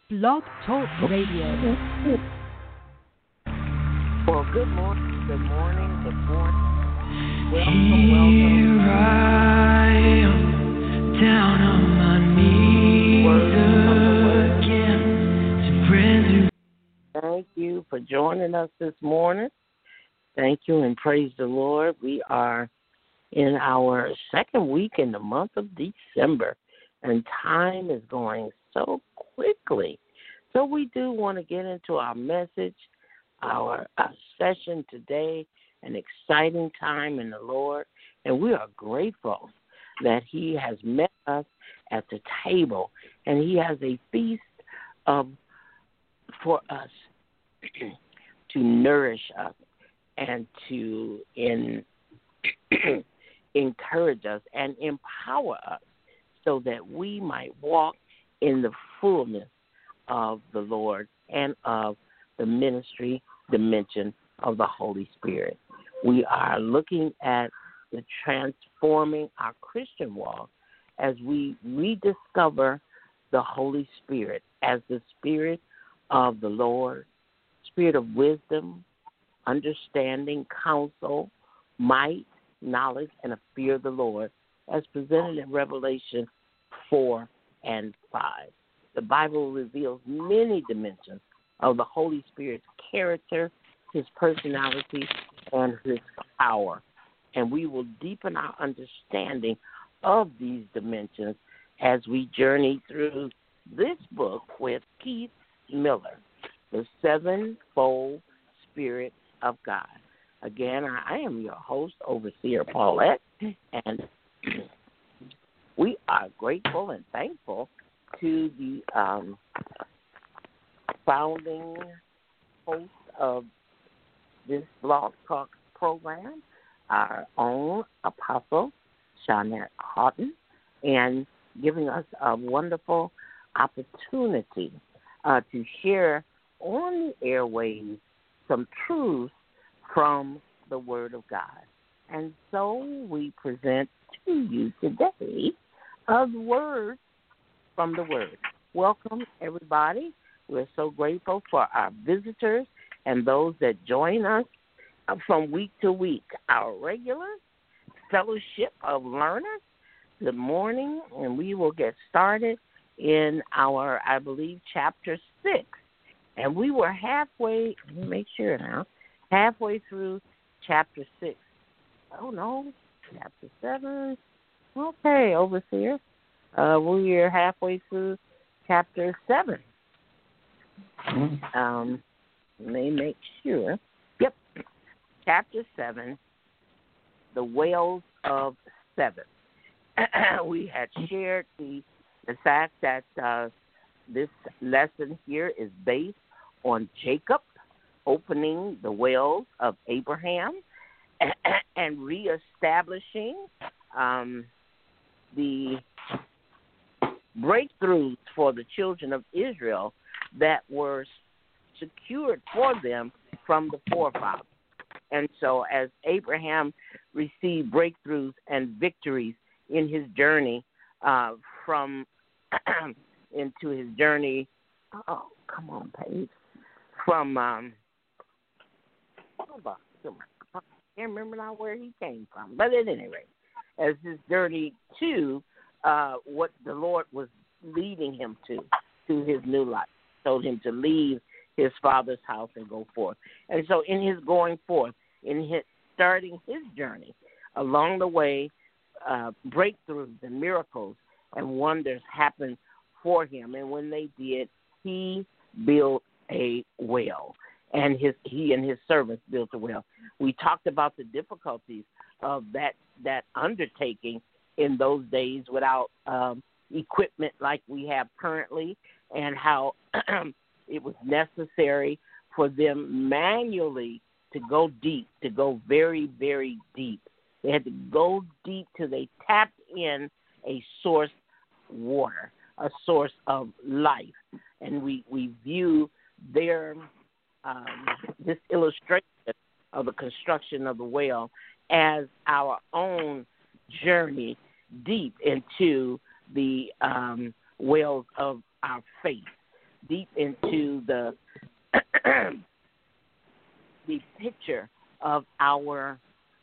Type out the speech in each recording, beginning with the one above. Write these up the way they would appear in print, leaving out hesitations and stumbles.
Blog Talk Radio. Well, good morning, good morning, good morning. Here I am, down on my knees again to present. Thank you for joining us this morning. Thank you and praise the Lord. We are in our second week in the month of December, and time is going so quickly. So we do want to get into our message, our session today, an exciting time in the Lord, and we are grateful that He has met us at the table, and He has a feast for us to nourish us and to encourage us and empower us so that we might walk in the fullness of the Lord and of the ministry dimension of the Holy Spirit. We are looking at the transforming our Christian walk as we rediscover the Holy Spirit as the Spirit of the Lord, Spirit of wisdom, understanding, counsel, might, knowledge, and a fear of the Lord, as presented in Revelation 4 and 5. The Bible reveals many dimensions of the Holy Spirit's character, His personality, and His power. And we will deepen our understanding of these dimensions as we journey through this book with Keith Miller, The Sevenfold Spirit of God. Again, I am your host, Overseer Paulette, and we are grateful and thankful to the founding host of this Blog Talk program, our own Apostle, Shawnette Houghton, and giving us a wonderful opportunity to share on the airwaves some truths from the Word of God. And so we present to you today a word from the Word. Welcome, everybody. We're so grateful for our visitors and those that join us from week to week. Our regular fellowship of learners, good morning, and we will get started in our, I believe, chapter 6. And we were halfway, let me make sure now, halfway through chapter 6. Oh, no, chapter 7. Okay, Overseer. We are halfway through chapter 7. Let me make sure. Yep, chapter 7, the Whales of Seven. We had shared the fact that this lesson here is based on Jacob opening the wells of Abraham and reestablishing the breakthroughs for the children of Israel that were secured for them from the forefathers. And so as Abraham received breakthroughs and victories in his journey into his journey, oh, come on, Paige, from, I can't remember now where he came from, but at any rate, as his journey to what the Lord was leading him to his new life, told him to leave his father's house and go forth. And so in his going forth, starting his journey, along the way, breakthroughs and miracles and wonders happened for him. And when they did, he built a well, and he and his servants built a well. We talked about the difficulties of that undertaking in those days without equipment like we have currently, and how it was necessary for them manually to go deep, to go very, very deep. They had to go deep till they tapped in a source water, a source of life. And we view their this illustration of the construction of the well as our own journey deep into the wells of our faith. deep into the the picture of our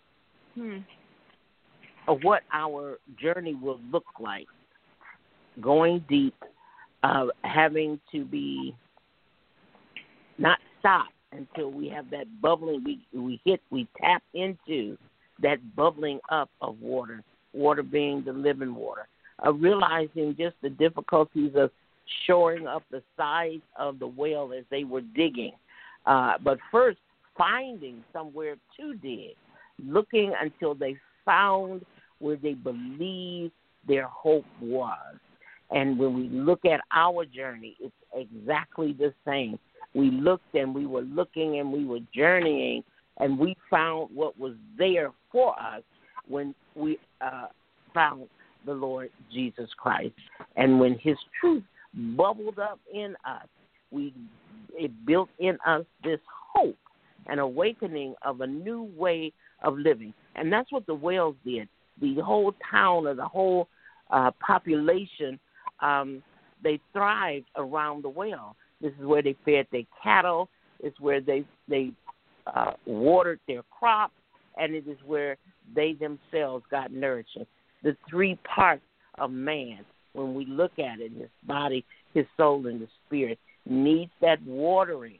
of what our journey will look like. Going deep, having to be not stopped until we have that bubbling. We tap into that bubbling up of water being the living water. Realizing just the difficulties of shoring up the sides of the well as they were digging. But first, finding somewhere to dig, looking until they found where they believed their hope was. And when we look at our journey, it's exactly the same. We looked and we were looking and we were journeying, and we found what was there for us when we found the Lord Jesus Christ. And when his truth bubbled up in us, it built in us this hope, an awakening of a new way of living. And that's what the whales did. The whole town or the whole population, they thrived around the well. This is where they fed their cattle. It's where they watered their crops, and it is where they themselves got nourishment. The three parts of man, when we look at it, his body, his soul, and the spirit, needs that watering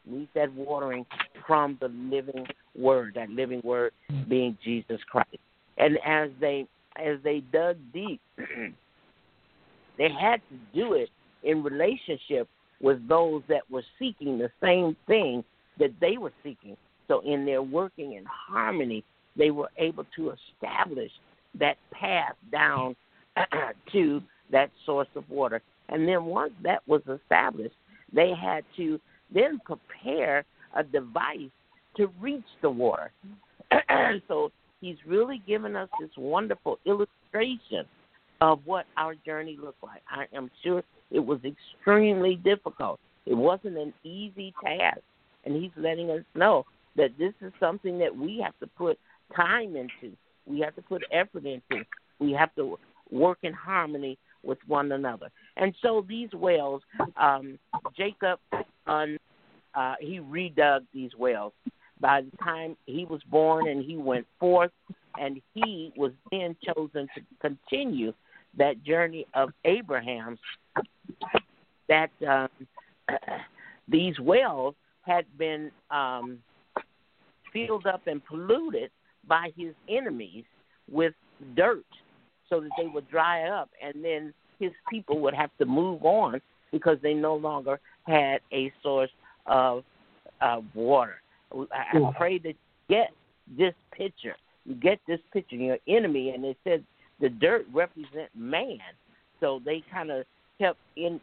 from the living word, that living word being Jesus Christ. And as they dug deep, they had to do it in relationship with those that were seeking the same thing that they were seeking. So in their working in harmony, they were able to establish that path down to that source of water. And then once that was established, they had to then prepare a device to reach the water. So he's really given us this wonderful illustration of what our journey looked like. I am sure it was extremely difficult. It wasn't an easy task. And he's letting us know that this is something that we have to put time into. We have to put effort into. We have to work in harmony with one another. And so these wells, Jacob, he redug these wells. By the time he was born and he went forth, and he was then chosen to continue that journey of Abraham, that these wells had been filled up and polluted by his enemies with dirt so that they would dry up, and then his people would have to move on because they no longer had a source of water. I pray that you get this picture. You get this picture, your enemy, and it said the dirt represent man. So they kind of kept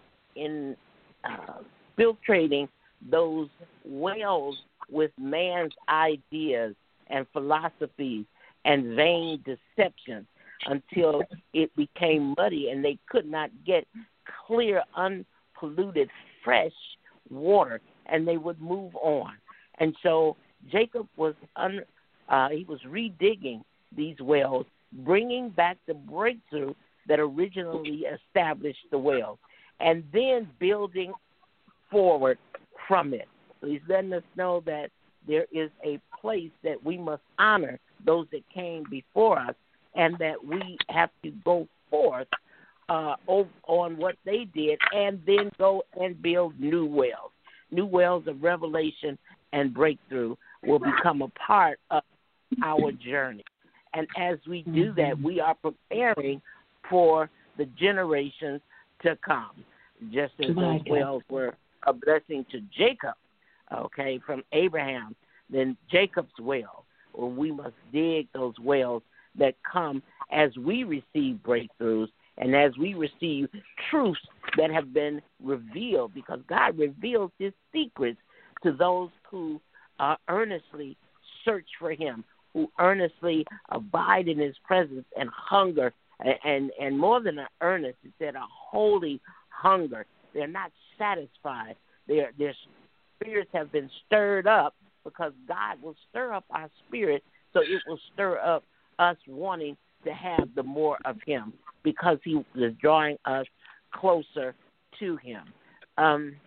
infiltrating those wells with man's ideas and philosophies and vain deceptions until it became muddy and they could not get clear, unpolluted, fresh water, and they would move on. And so Jacob was he was redigging these wells, bringing back the breakthrough that originally established the wells, and then building forward from it. So he's letting us know that there is a place that we must honor those that came before us, and that we have to go forth on what they did, and then go and build new wells. New wells of revelation and breakthrough will become a part of our journey. And as we do that, we are preparing for the generations to come. Just as those wells were a blessing to Jacob, okay, from Abraham, then Jacob's well, or we must dig those wells that come as we receive breakthroughs and as we receive truths that have been revealed, because God reveals his secrets to those who earnestly search for him, who earnestly abide in his presence and hunger, and more than an earnest, it said a holy hunger. They're not satisfied. Their spirits have been stirred up, because God will stir up our spirit, so it will stir up us wanting to have the more of him, because he is drawing us closer to him.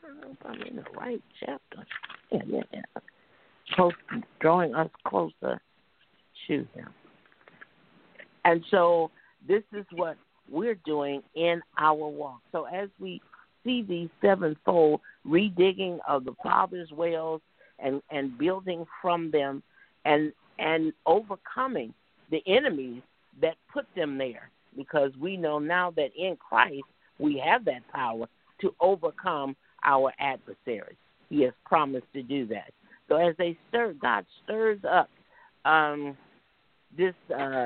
don't know if I'm in the right chapter. Yeah. Drawing us closer to Him. And so this is what we're doing in our walk. So as we see these sevenfold redigging of the Father's wells and building from them and overcoming the enemies that put them there, because we know now that in Christ we have that power to overcome our adversaries. He has promised to do that. So as they stir, God stirs up this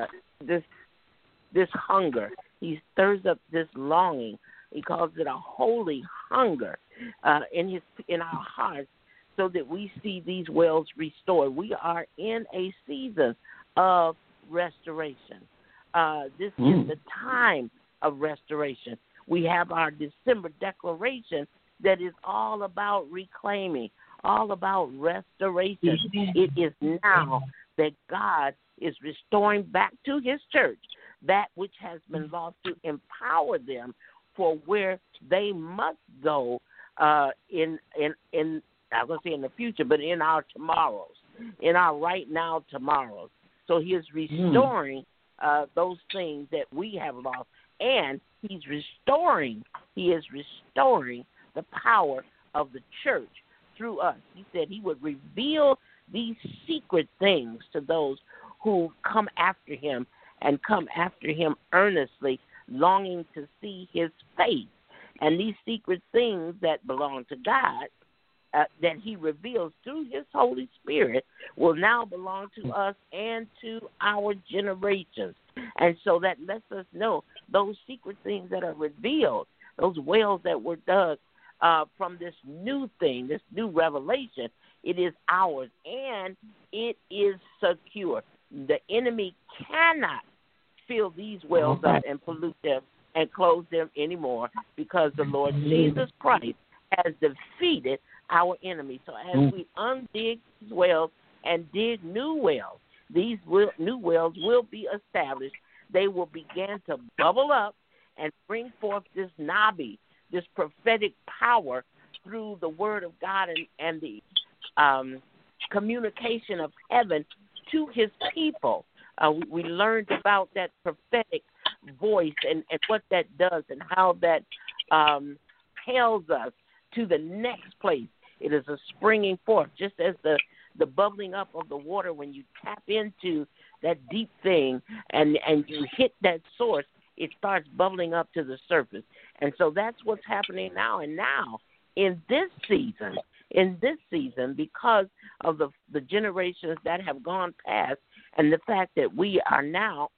hunger. He stirs up this longing. He calls it a holy hunger in our hearts, so that we see these wells restored. We are in a season of restoration. This is the time of restoration. We have our December declaration that is all about reclaiming, all about restoration. It is now that God is restoring back to His church that which has been lost, to empower them for where they must go in I'm going to say in the future, but in our tomorrows, in our right now tomorrows. So He is restoring those things that we have lost, and He is restoring the power of the church through us. He said He would reveal these secret things to those who come after Him and come after Him earnestly, longing to see His face. And these secret things that belong to God, that He reveals through His Holy Spirit, will now belong to us and to our generations. And so that lets us know those secret things that are revealed, those wells that were dug from this new thing, this new revelation, it is ours, and it is secure. The enemy cannot fill these wells up and pollute them and close them anymore, because the Lord Jesus Christ has defeated our enemy. So as we undig these wells and dig new wells, these new wells will be established. They will begin to bubble up and bring forth this nabi, this prophetic power through the word of God and the communication of heaven to His people. We learned about that prophetic voice and what that does and how that propels us to the next place. It is a springing forth, just as the bubbling up of the water when you tap into that deep thing and you hit that source, it starts bubbling up to the surface. And so that's what's happening now. And now, in this season, because of the generations that have gone past and the fact that we are now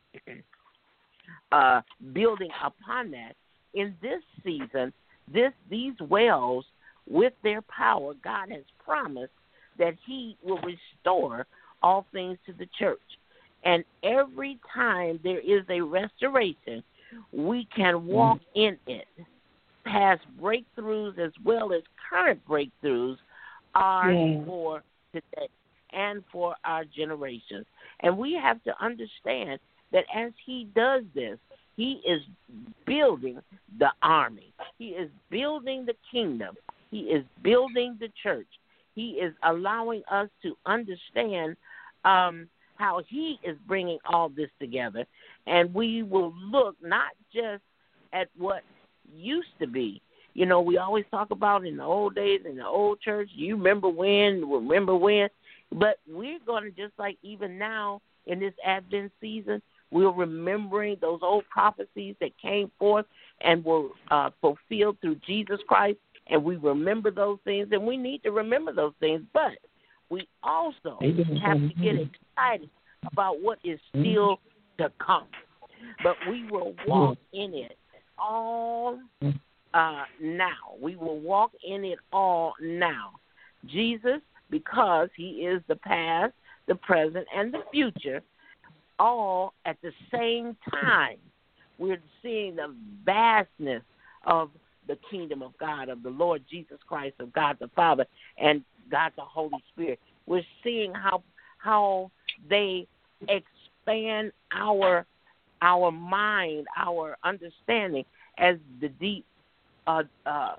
building upon that, in this season, these wells, with their power, God has promised that He will restore all things to the church. And every time there is a restoration, we can walk in it. Past breakthroughs as well as current breakthroughs are for today and for our generations. And we have to understand that as He does this, He is building the army. He is building the kingdom. He is building the church. He is allowing us to understand how He is bringing all this together. And we will look not just at what used to be. You know, we always talk about in the old days, in the old church, you remember when. But we're going to, just like even now in this Advent season, we're remembering those old prophecies that came forth and were fulfilled through Jesus Christ. And we remember those things, and we need to remember those things. But we also have to get excited about what is still to come. But we will walk in it all now. We will walk in it all now. Jesus, because He is the past, the present, and the future, all at the same time. We're seeing the vastness of the kingdom of God, of the Lord Jesus Christ, of God the Father, and God the Holy Spirit. We're seeing how they expand our mind, our understanding, as the deep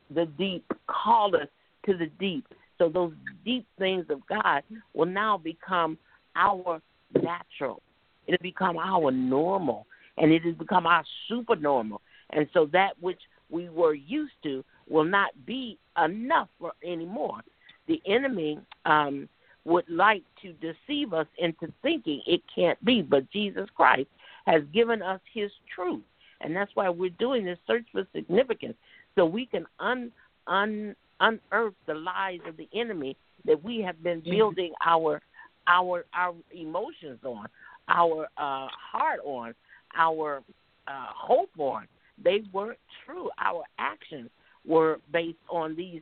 the deep, call us to the deep. So those deep things of God will now become our natural. It'll become our normal, and it has become our super normal. And so that which we were used to will not be enough for anymore. The enemy would like to deceive us into thinking it can't be, but Jesus Christ has given us his truth. And that's why we're doing this search for significance, so we can unearth the lies of the enemy that we have been building our emotions on, our heart on, our hope on. They weren't true. Our actions were based on these,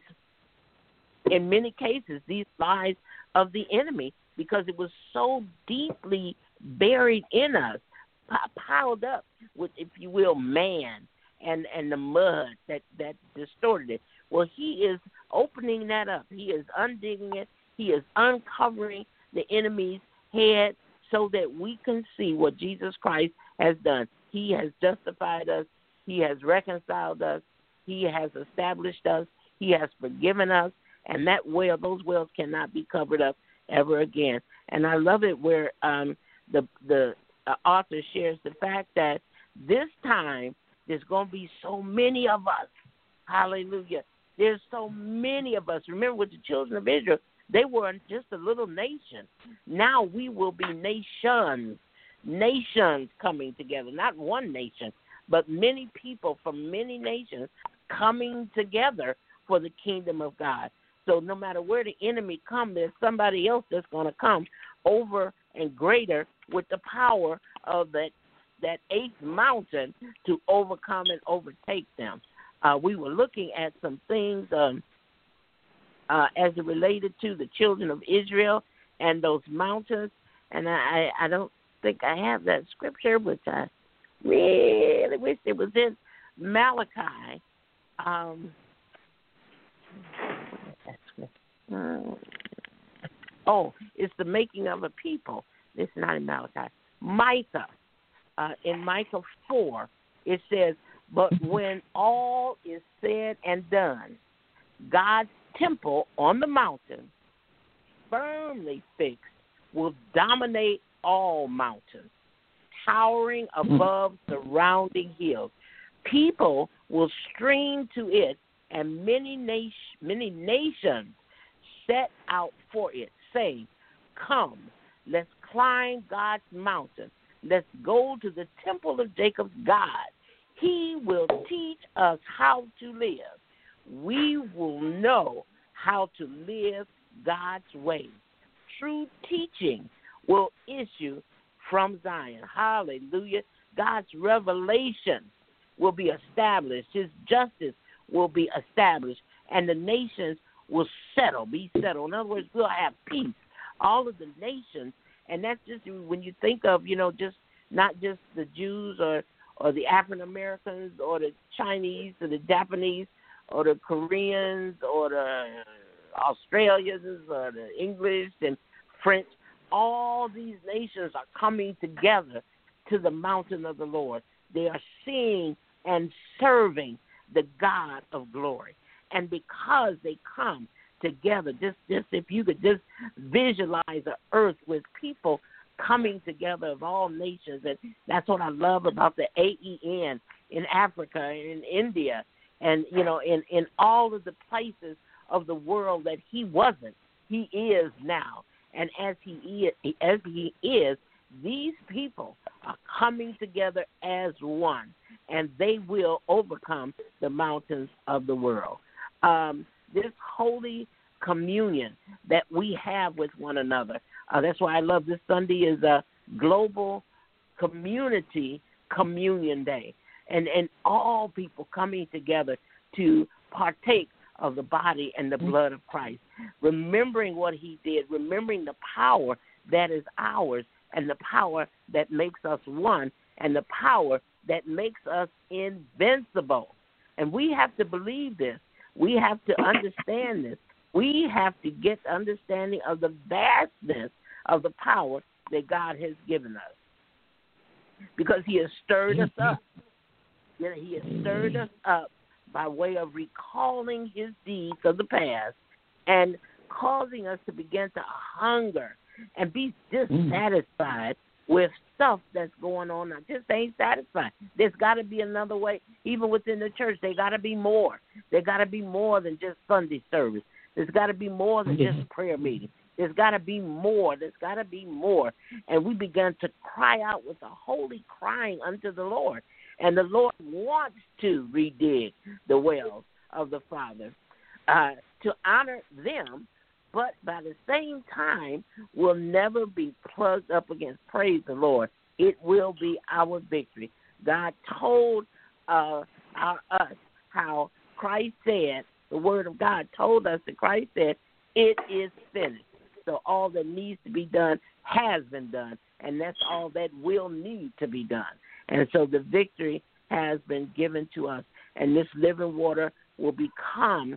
in many cases, these lies of the enemy, because it was so deeply buried in us, piled up with, if you will, man and the mud that distorted it. Well, he is opening that up. He is undigging it. He is uncovering the enemy's head so that we can see what Jesus Christ has done. He has justified us. He has reconciled us. He has established us. He has forgiven us. And that well, those wells cannot be covered up ever again. And I love it where the author shares the fact that this time there's going to be so many of us. Hallelujah. There's so many of us. Remember, with the children of Israel, they were just a little nation. Now we will be nations coming together. Not one nation, but many people from many nations coming together for the kingdom of God. So no matter where the enemy comes, there's somebody else that's going to come over and greater with the power of that eighth mountain to overcome and overtake them. We were looking at some things as it related to the children of Israel and those mountains. And I don't think I have that scripture, which I really wish it was in Malachi. It's the making of a people. It's not in Malachi. Micah. In Micah 4, it says, but when all is said and done, God's temple on the mountain, firmly fixed, will dominate all mountains, towering above surrounding hills. People will stream to it, and many nations set out for it, saying, come, let's climb God's mountain. Let's go to the temple of Jacob's God. He will teach us how to live. We will know how to live God's way. True teaching will issue from Zion. Hallelujah. God's revelation will be established. His justice will be established. And the nations will be settled. In other words, we'll have peace. All of the nations. And that's just when you think of, just not just the Jews or the African Americans or the Chinese or the Japanese or the Koreans or the Australians or the English and French. All these nations are coming together to the mountain of the Lord. They are seeing and serving the God of glory. And because they come together, just if you could just visualize the earth with people coming together of all nations, and that's what I love about the AEN in Africa and in India, and in all of the places of the world that he wasn't, he is now, and as he is, these people are coming together as one, and they will overcome the mountains of the world. This holy communion that we have with one another. That's why I love this Sunday is a global community communion day. And all people coming together to partake of the body and the blood of Christ. Remembering what he did, remembering the power that is ours and the power that makes us one and the power that makes us invincible. And we have to believe this. We have to understand this. We have to get understanding of the vastness of the power that God has given us. Because he has stirred us up. He has stirred us up by way of recalling his deeds of the past and causing us to begin to hunger and be dissatisfied with stuff that's going on now. Just ain't satisfied. There's got to be another way. Even within the church, there got to be more. There got to be more than just Sunday service. There's got to be more than just prayer meeting. There's got to be more. There's got to be more. And we began to cry out with a holy crying unto the Lord. And the Lord wants to redig the wells of the Father to honor them, but by the same time will never be plugged up against. Praise the Lord. It will be our victory. God told us how Christ said, the word of God told us that Christ said, it is finished. So all that needs to be done has been done, and that's all that will need to be done. And so the victory has been given to us, and this living water will become,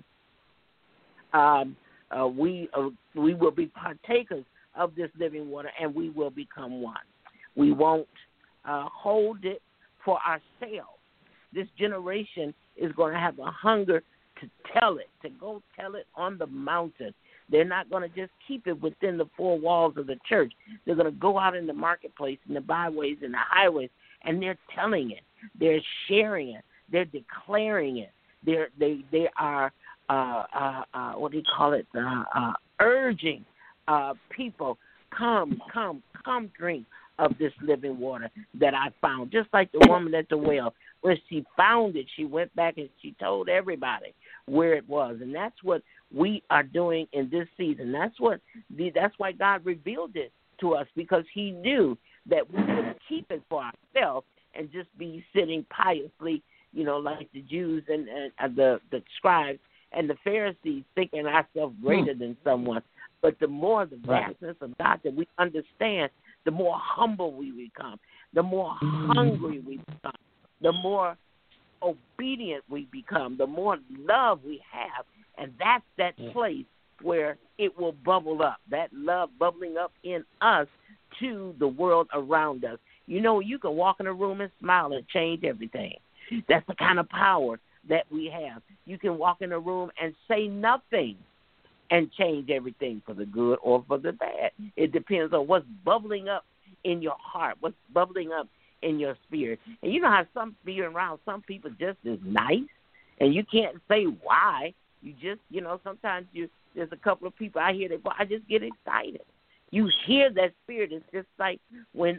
we will be partakers of this living water, and we will become one. We won't hold it for ourselves. This generation is going to have a hunger to tell it, to go tell it on the mountain. They're not going to just keep it within the four walls of the church. They're going to go out in the marketplace, in the byways, in the highways, and they're telling it. They're sharing it. They're declaring it. They are what do you call it? Urging people, come, drink of this living water that I found. Just like the woman at the well, when she found it, she went back and she told everybody where it was, and that's what we are doing in this season. That's why God revealed it to us, because He knew that we couldn't keep it for ourselves and just be sitting piously, like the Jews and the scribes and the Pharisees, thinking ourselves greater than someone. But the more the vastness of God that we understand, the more humble we become, the more hungry we become, the more obedient we become, the more love we have. And that's that place where it will bubble up, that love bubbling up in us to the world around us. You can walk in a room and smile and change everything. That's the kind of power that we have. You can walk in a room and say nothing and change everything for the good or for the bad. It depends on what's bubbling up in your heart, what's bubbling up in your spirit. And you know how being around some people just is nice, and you can't say why. You just, sometimes there's a couple of people I hear that, I just get excited. You hear that spirit. It's just like when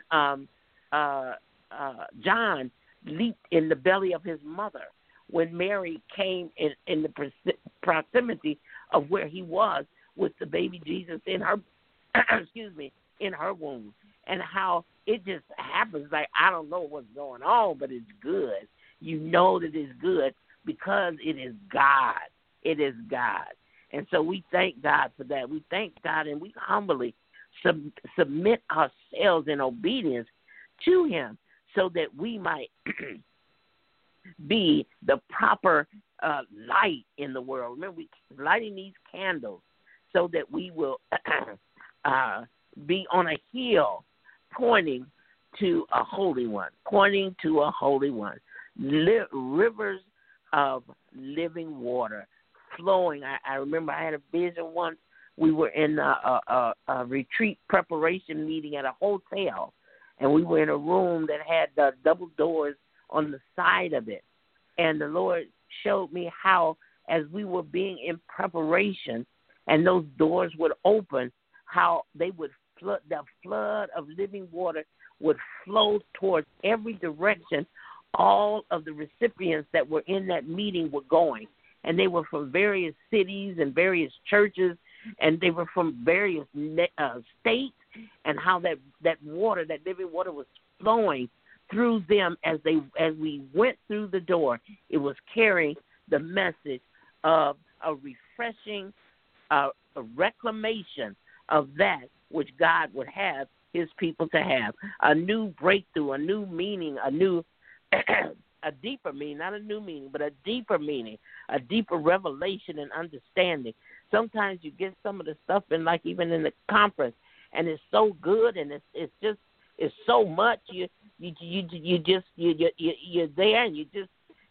John leaped in the belly of his mother, when Mary came in the proximity of where he was with the baby Jesus in her, in her womb, and how it just happens. Like, I don't know what's going on, but it's good. You know that it's good because it is God. It is God. And so we thank God for that. We thank God, and we humbly submit ourselves in obedience to Him so that we might be the proper light in the world. Remember, we're lighting these candles so that we will be on a hill pointing to a holy one, rivers of living water flowing. I remember I had a vision once. We were in a retreat preparation meeting at a hotel, and we were in a room that had double doors on the side of it. And the Lord showed me how, as we were being in preparation and those doors would open, how they would flood, the flood of living water would flow towards every direction. All of the recipients that were in that meeting were going, and they were from various cities and various churches, and they were from various states, and how that water, that living water, was flowing through them as we went through the door. It was carrying the message of a refreshing, a reclamation of that which God would have His people to have, a new breakthrough, a new meaning, a new a deeper meaning, not a new meaning, but a deeper meaning, a deeper revelation and understanding. Sometimes you get some of the stuff in, like even in the conference, and it's so good, and it's so much. You're there, and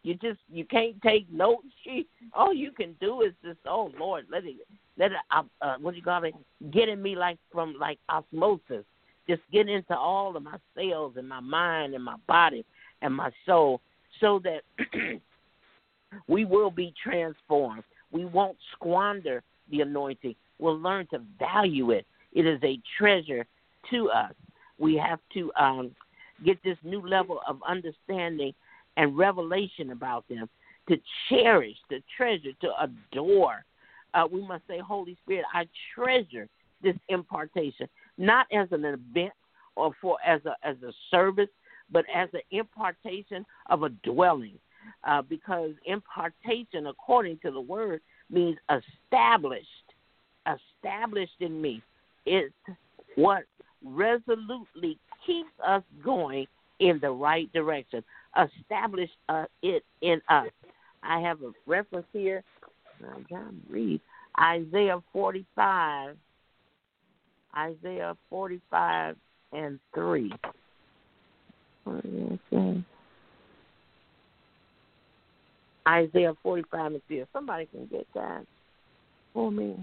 You can't take notes. All you can do is just, oh Lord, let it what do you call it? Get in me like osmosis. Just get into all of my cells and my mind and my body and my soul, so that we will be transformed. We won't squander the anointing. We'll learn to value it. It is a treasure to us. We have to get this new level of understanding and revelation about them, to cherish, to treasure, to adore. We must say, Holy Spirit, I treasure this impartation, not as an event or as a service, but as an impartation of a dwelling, because impartation, according to the word, means established in me. It's what resolutely keeps us going in the right direction. Establish it in us. I have a reference here. I'm trying to read Isaiah 45. Isaiah 45 and 3. Isaiah 45 and 3. If somebody can get that for me.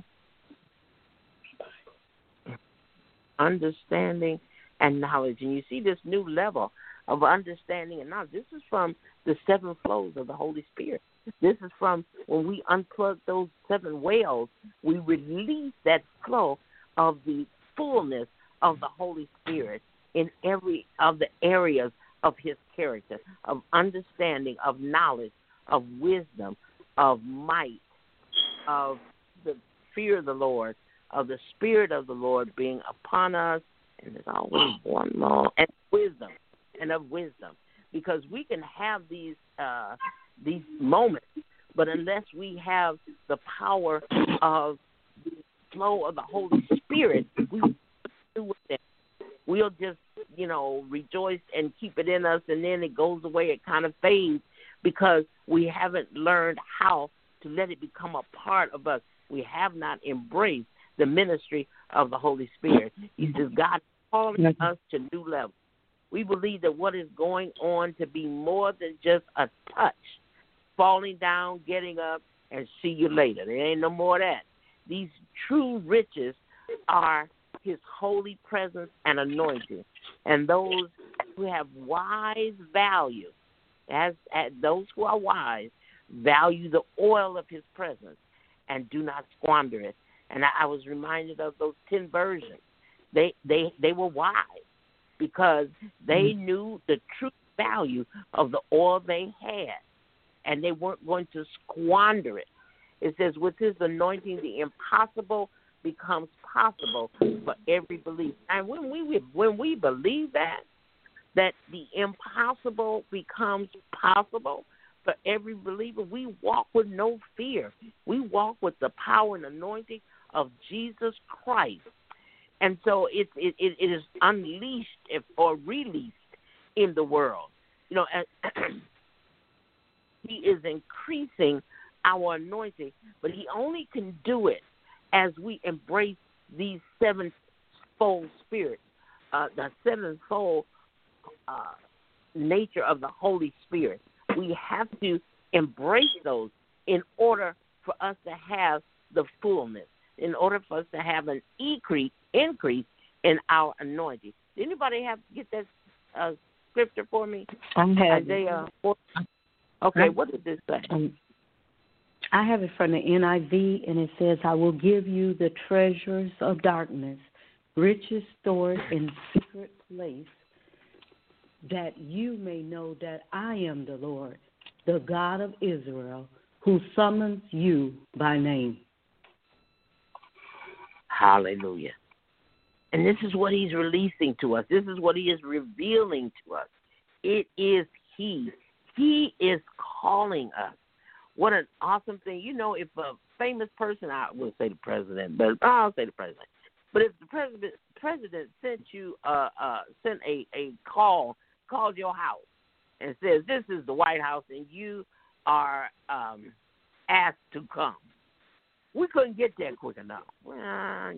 Understanding and knowledge. And you see this new level of understanding and knowledge. This is from the 7 flows of the Holy Spirit. This is from when we unplug those 7 wells, we release that flow of the fullness of the Holy Spirit in every of the areas of his character, of understanding, of knowledge, of wisdom, of might, of the fear of the Lord, of the Spirit of the Lord being upon us. And there's always one more, and of wisdom, because we can have these moments, but unless we have the power of the flow of the Holy Spirit, we won't do with it. We'll just, rejoice and keep it in us, and then it goes away. It kind of fades because we haven't learned how to let it become a part of us. We have not embraced the ministry of the Holy Spirit. He says God is calling us to new levels. We believe that what is going on to be more than just a touch, falling down, getting up, and see you later. There ain't no more of that. These true riches are his holy presence and anointing. And those who have wise value, as those who are wise, value the oil of his presence and do not squander it. And I was reminded of those 10 virgins. They were wise because they knew the true value of the oil they had, and they weren't going to squander it. It says, with his anointing, the impossible becomes possible for every believer. And when we believe that the impossible becomes possible for every believer, we walk with no fear. We walk with the power and anointing of Jesus Christ. And so it is unleashed or released in the world. He is increasing our anointing, but he only can do it as we embrace these 7-fold spirits, the 7-fold nature of the Holy Spirit. We have to embrace those in order for us to have the fullness, in order for us to have an increase in our anointing. Did anybody get that scripture for me? Isaiah 4. Okay, what does this say? I have it from the NIV, and it says, I will give you the treasures of darkness, riches stored in secret place, that you may know that I am the Lord, the God of Israel, who summons you by name. Hallelujah. And this is what he's releasing to us. This is what he is revealing to us. It is he. He is calling us. What an awesome thing. If a famous person, I would say the president, but I'll say the president. But if the president sent you sent a called your house and says, this is the White House and you are asked to come, we couldn't get there quick enough. Well,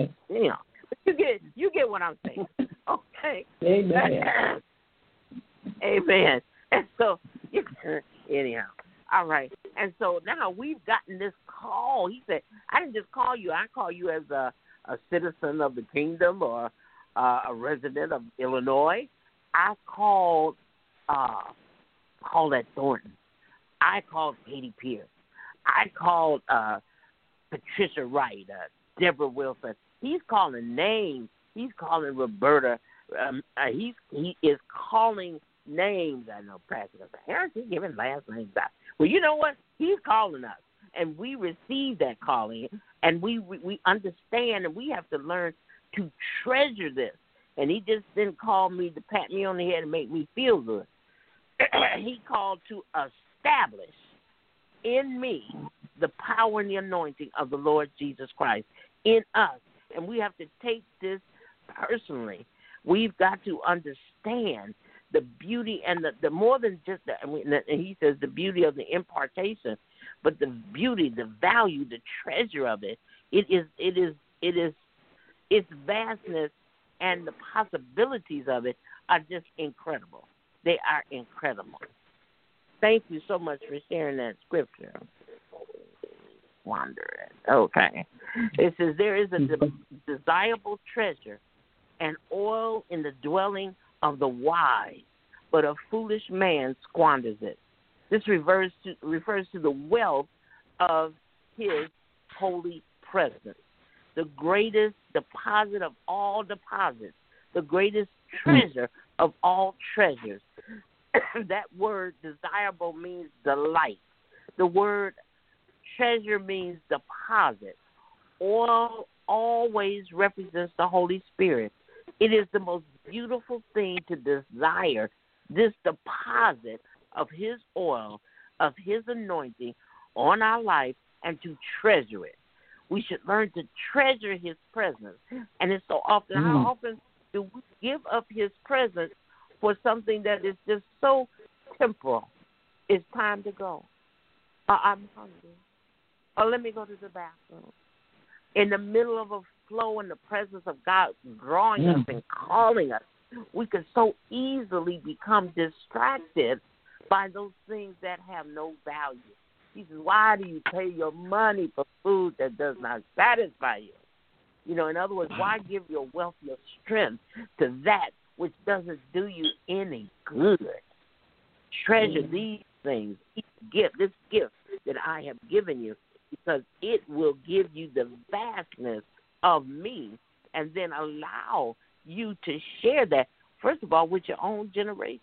you get what I'm saying. Okay. Amen. Amen. And so Anyhow. All right. And so now we've gotten this call. He said, I didn't just call you. I call you as a citizen of the kingdom or a resident of Illinois. I called Paulette Thornton. I called Katie Pierce. I called Patricia Wright, Deborah Wilson. He's calling names. He's calling Roberta. He is calling names. I know Pastor Harris is giving last names out. Well, you know what? He's calling us, and we receive that calling, and we understand, and we have to learn to treasure this. And he just didn't call me to pat me on the head and make me feel good. He called to establish in me the power and the anointing of the Lord Jesus Christ in us. And we have to take this personally. We've got to understand the beauty and the more than just the, and he says the beauty of the impartation, but the beauty, the value, the treasure of it. Its vastness and the possibilities of it are just incredible. They are incredible. Thank you so much for sharing that scripture. Wondering. Okay. It says there is a desirable treasure and oil in the dwelling of the wise, but a foolish man squanders it. This refers to the wealth of his holy presence, the greatest deposit of all deposits, the greatest treasure of all treasures. That word desirable means delight. The word treasure means deposit. Oil always represents the Holy Spirit. It is the most beautiful thing to desire this deposit of his oil, of his anointing on our life, and to treasure it. We should learn to treasure his presence. And it's so often, how often do we give up his presence for something that is just so temporal? It's time to go. I'm hungry. Let me go to the bathroom. In the middle of a flow in the presence of God drawing us and calling us, we can so easily become distracted by those things that have no value. He says, why do you pay your money for food that does not satisfy you? You know, in other words, why give your wealth, your strength to that which doesn't do you any good? Treasure these things, this gift that I have given you, because it will give you the vastness of me, and then allow you to share that, first of all, with your own generation.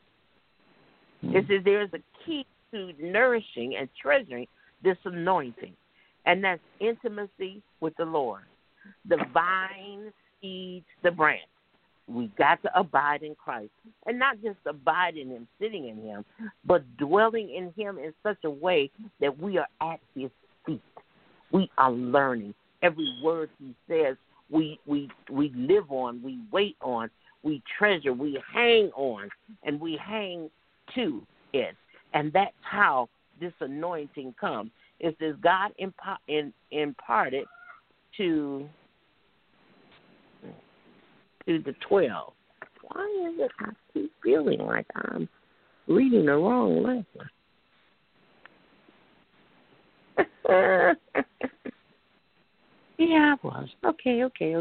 It says there is a key to nourishing and treasuring this anointing, and that's intimacy with the Lord. The vine feeds the branch. We've got to abide in Christ, and not just abide in him, sitting in him, but dwelling in him in such a way that we are at his feet. We are learning. Every word he says, we live on, we wait on, we treasure, we hang on, and we hang to it. And that's how this anointing comes. It says God imparted to the 12. Why is it I keep feeling like I'm reading the wrong lesson? Yeah, I was. Okay.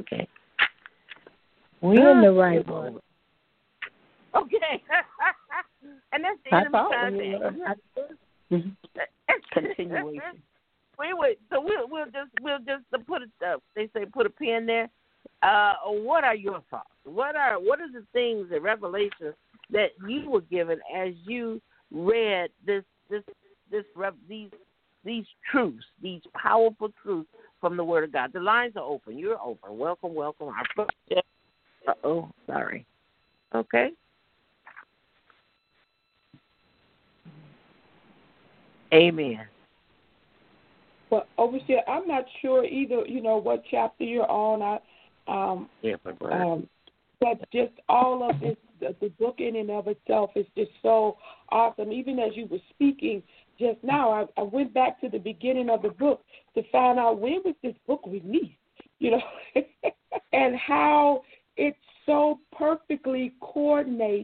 We're in the right one. Okay. And that's the enemy time. Continuation. We'll just put it. They say put a pin there. What are your thoughts? What are the things, the revelations that you were given as you read these truths, these powerful truths from the Word of God? The lines are open. You're open. Welcome. Sorry. Okay. Amen. Well, Overseer, I'm not sure either, what chapter you're on. But just all of this, the book in and of itself is just so awesome. Even as you were speaking just now, I went back to the beginning of the book to find out when was this book released, and how it so perfectly coordinates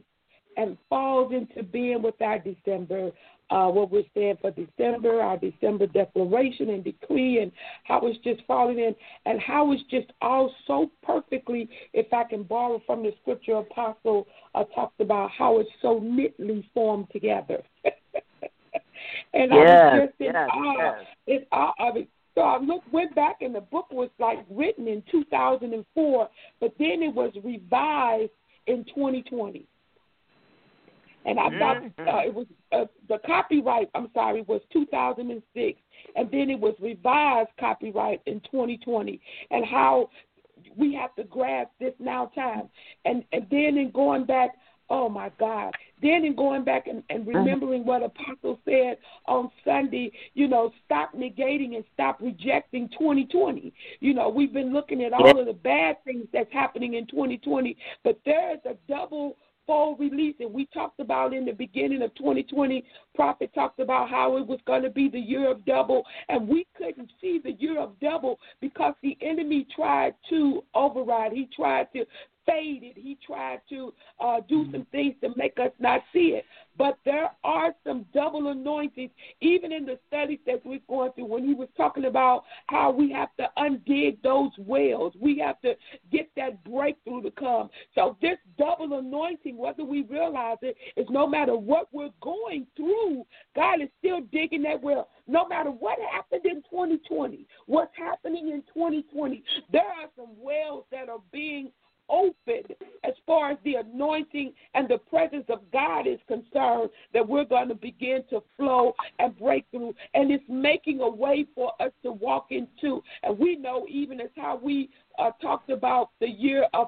and falls into being with our December, what we're saying for December, our December declaration and decree, and how it's just falling in, and how it's just all so perfectly, if I can borrow from the scripture, Apostle talked about how it's so neatly formed together. And I was just in awe of it. So I went back, and the book was written in 2004, but then it was revised in 2020. And I thought it was the copyright, was 2006, and then it was revised copyright in 2020, and how we have to grasp this now time. And then in going back, oh, my God. Then in going back and remembering what Apostle said on Sunday, stop negating and stop rejecting 2020. We've been looking at all of the bad things that's happening in 2020, but there is a double-fold release. And we talked about in the beginning of 2020, Prophet talked about how it was going to be the year of double, and we couldn't see the year of double because the enemy tried to override. He tried to fade it. He tried to do some things to make us not see it. But there are some double anointings, even in the studies that we're going through, when he was talking about how we have to undig those wells. We have to get that breakthrough to come. So this double anointing, whether we realize it, is no matter what we're going through, God is still digging that well. No matter what happened in 2020, what's happening in 2020, there are some wells that are being open as far as the anointing and the presence of God is concerned, that we're going to begin to flow and break through. And it's making a way for us to walk into. And we know, even as how we talked about the year of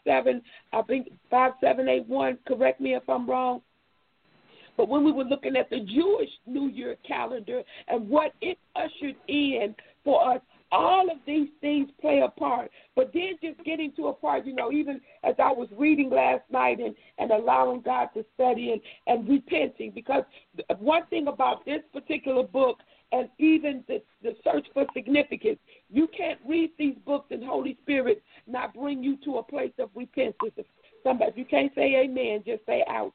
5781, correct me if I'm wrong. But when we were looking at the Jewish New Year calendar and what it ushered in for us, all of these things play a part. But then just getting to a part, even as I was reading last night and allowing God to study and repenting, because one thing about this particular book and even the search for significance, you can't read these books and Holy Spirit not bring you to a place of repentance. Somebody, you can't say amen, just say out.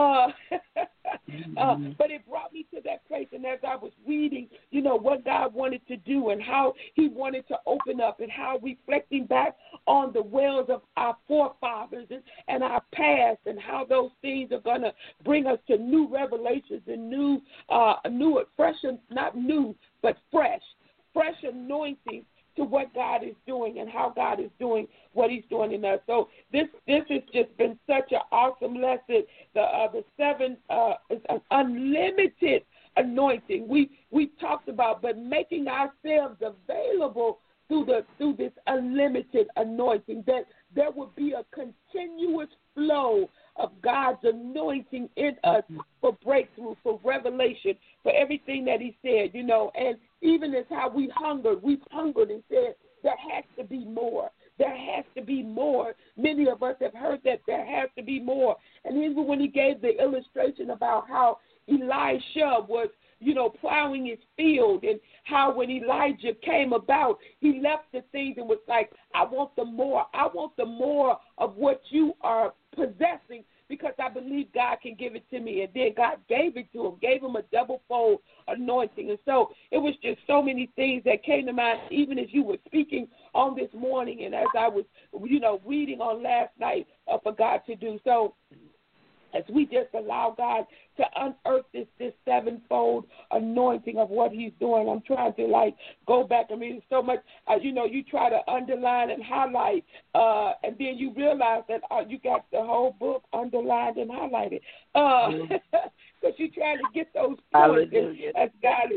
But it brought me to that place, and as I was reading, what God wanted to do and how he wanted to open up, and how reflecting back on the wells of our forefathers and our past, and how those things are going to bring us to new revelations and new, fresh, not new, but fresh anointing to what God is doing and how God is doing what he's doing in us. So this has just been such an awesome lesson. The seven is an unlimited anointing. We talked about, but making ourselves available through this unlimited anointing, that there will be a continuous flow of God's anointing in us for breakthrough, for revelation, for everything that he said, and even as how we've hungered and said, there has to be more. There has to be more. Many of us have heard that there has to be more. And even when he gave the illustration about how Elisha was, plowing his field, and how when Elijah came about, he left the things and was like, I want the more. I want the more of what you are possessing, because I believe God can give it to me. And then God gave it to him, gave him a double-fold anointing. And so it was just so many things that came to mind, even as you were speaking on this morning and as I was, reading on last night for God to do. So as we just allow God to unearth this sevenfold anointing of what he's doing. I'm trying to, go back. I mean, so much, you try to underline and highlight, and then you realize that you got the whole book underlined and highlighted. Because you try to get those points as God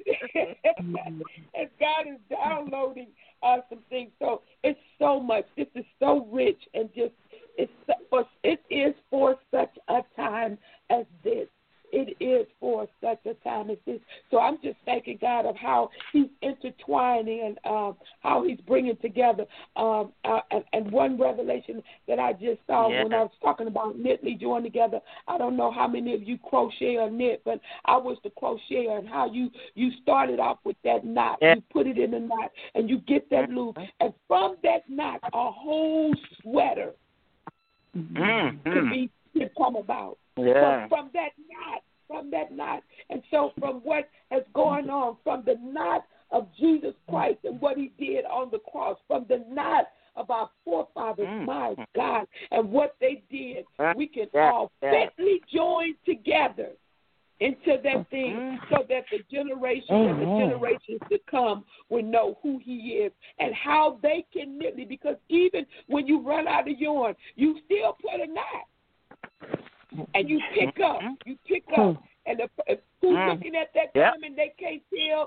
is downloading some things. So it's so much. This is so rich, and just it is for such a time as this. It is for such a time as this. So I'm just thanking God of how he's intertwining and how he's bringing together. And one revelation that I just saw when I was talking about knitly joined together, I don't know how many of you crochet or knit, but I was the crocheter, and how you started off with that knot. You put it in a knot, and you get that loop. And from that knot, a whole sweater can come about. Yeah. From that knot. And so from what has gone on, from the knot of Jesus Christ and what he did on the cross, from the knot of our forefathers, my God, and what they did, we can all fitly join together into that thing so that the generations and the generations to come will know who he is and how they can live. Because even when you run out of yarn, you still put a knot. And you pick up. And if who's looking at that garment, they can't tell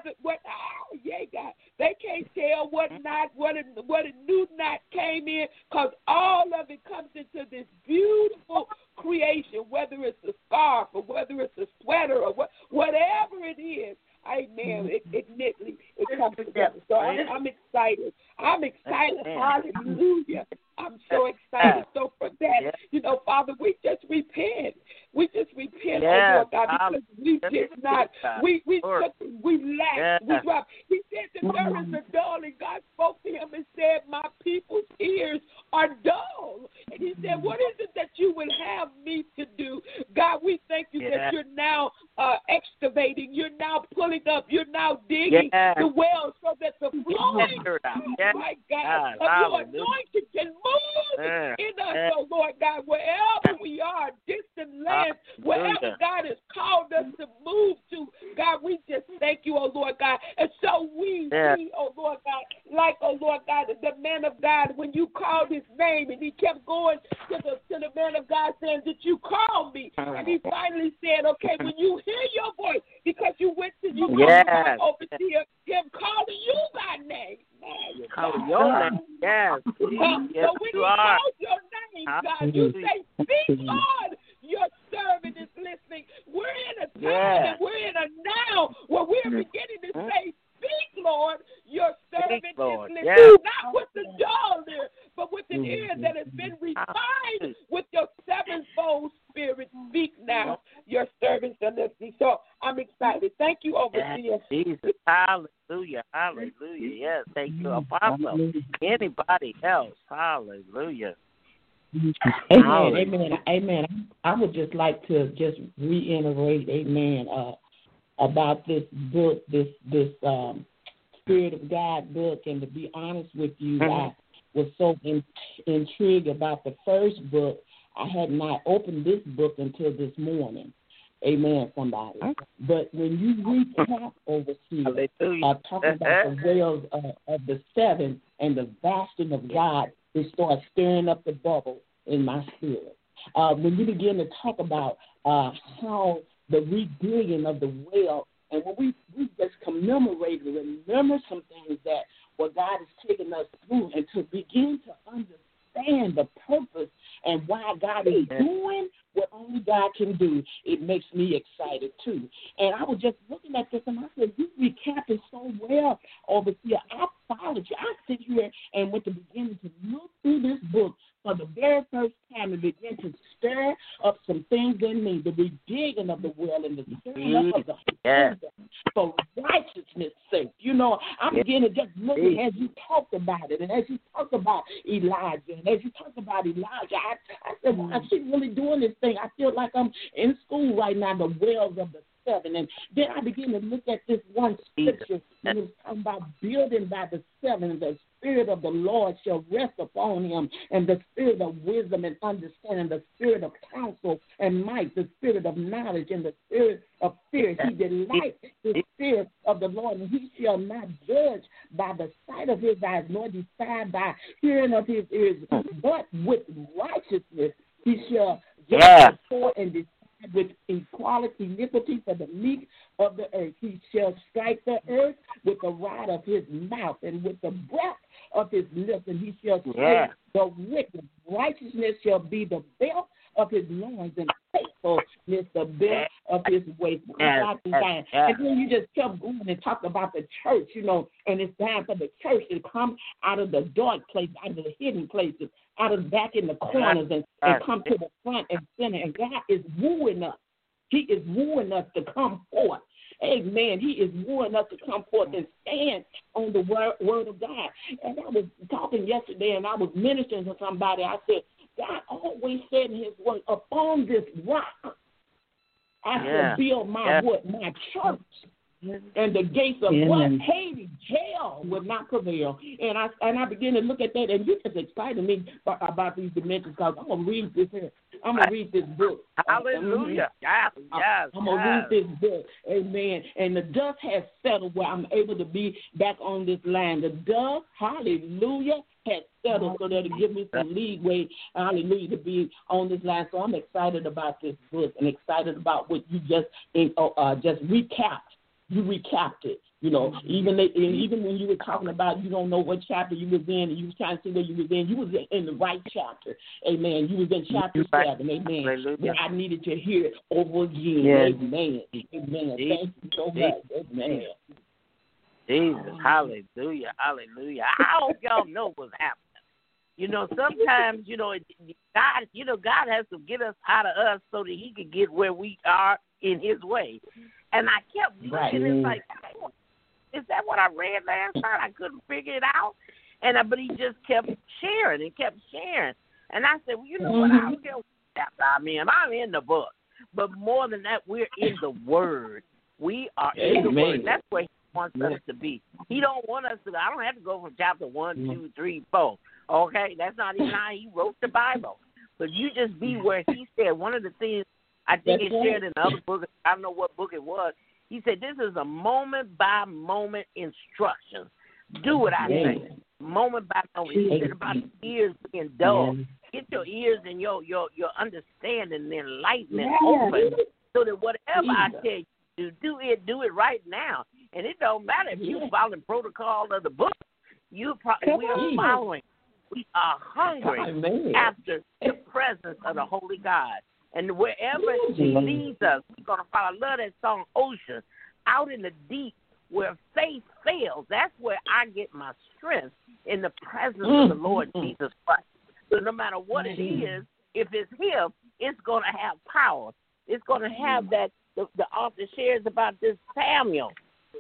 they can't tell what a new knot came in, because all of it comes into this beautiful creation, whether it's a scarf or whether it's a sweater or whatever it is. Amen. It comes together. So I'm excited. Hallelujah. I'm so excited. So for that, Father, we just repent. Oh Lord God, because we did not. We lacked. We dropped. He said that there is a dull, and God spoke to him and said, "My people's ears are dull." And he said, "What is it that you would have me to do?" God, we thank you that you're now excavating. You're now pulling up. You're now digging the wells so that the flowing, my God, of your anointing can move in us, oh Lord God, wherever we are, distant lands, wherever God has called us to move to. God, we just thank you, oh Lord God. And so we, oh Lord God, like, oh Lord God, the man of God, when you called his name and he kept going to the man of God saying, "Did you call me?" And he finally said, "Okay, when you hear your voice," because you went to overseer him calling you by name. Calling your name, yes. So when he calls your name, God, you say, "Speak, Lord, your servant is listening." We're in a time and we're in a now where we're beginning to say, "Speak, Lord, your servant is listening." Not with the dull ear, but with an ear that has been refined with your sevenfold spirit. Speak now, your servants are listening. So I'm excited. Thank you, overseer. Jesus, hallelujah, hallelujah. Yes, thank you, Apostle. Anybody else? Hallelujah. Amen. I would just like to just reiterate, amen, about this book, this Spirit of God book. And to be honest with you, I was so intrigued about the first book. I had not opened this book until this morning. Amen, somebody. But when you recap, overseer, talking about the wells of the seven and the vastness of God, it starts stirring up the bubble in my spirit. When you begin to talk about how the redigging of the well, and when we just commemorate and remember some things that what God has taken us through, and to begin to understand the purpose and why God is doing what only God can do, it makes me excited too. And I was just looking at this and I said, you recap it so well, overseer. I followed you. I sit here and went to begin to look through this book for the very first time and begin to stir up some things in me, the redigging of the well and the stirring up of the hunger for righteousness' sake. I began to just look as you talked about it, and as you talked about Elijah, and as you talked about Elijah, I said, well, is she really doing this thing? I feel like I'm in school right now, the wells of the seven. And then I began to look at this one scripture, and it was talking about building by the seven. The Spirit of the Lord shall rest upon him, and the spirit of wisdom and understanding, the spirit of counsel and might, the spirit of knowledge, and the spirit of fear. He delights the spirit of the Lord, and he shall not judge by the sight of his eyes, nor decide by hearing of his ears, but with righteousness he shall judge the poor and decide with iniquity for the meek of the earth. He shall strike the earth with the rod of his mouth and with the breath of his lips, and he shall slay the wicked. Righteousness shall be the belt of his loins, and faithfulness the belt of his waist. And then you just kept going and talked about the church, and it's time for the church to come out of the dark place, out of the hidden places, out of back in the corners, and come to the front and center. And God is wooing us. He is wooing us to come forth. Amen. He is wooing us to come forth and stand on the word of God. And I was talking yesterday, and I was ministering to somebody. I said, God always said in his word, upon this rock, I shall build my church. And the gates of what? Hades, hell will not prevail. And I begin to look at that, and you just excited me about these dimensions, because I'm going to read this here. I'm going to read this book. Hallelujah. I'm going to read this book. Amen. And the dust has settled where I'm able to be back on this land. The dust, hallelujah, has settled so that it gives me some leeway, hallelujah, to be on this land. So I'm excited about this book and excited about what you just recapped. You recapped it, even when you were talking about you don't know what chapter you was in, and you was trying to see where you was in, you was in the right chapter, amen. You was in chapter 7, amen. But I needed to hear it over again, amen. Amen. Thank you so much, amen. Jesus, hallelujah, hallelujah. I hope y'all know what's happening. Sometimes, God has to get us out of us so that he can get where we are in his way. And I kept looking, it's like, is that what I read last night? I couldn't figure it out. But he just kept sharing and kept sharing. And I said, well, you know what? I don't care what chapter I'm in. I'm in the book. But more than that, we're in the Word. We are in the Word. That's where he wants us to be. He don't want us to, I don't have to go from chapter 1, 2, 3, 4. Okay? That's not even how he wrote the Bible. But you just be where he said. One of the things, I think he shared in the other book, I don't know what book it was. He said, this is a moment-by-moment instruction. Do what I say. Moment by moment. He said about the ears being dull. Get your ears and your understanding and enlightenment open so that whatever I tell you to do it right now. And it don't matter if you're following protocol of the book. We are following. We are hungry after the presence of the Holy God. And wherever he leads us, we're going to follow. I love that song, Ocean. Out in the deep where faith fails, that's where I get my strength, in the presence of the Lord Jesus Christ. So no matter what it is, if it's him, it's going to have power. It's going to have that, the author shares about this Samuel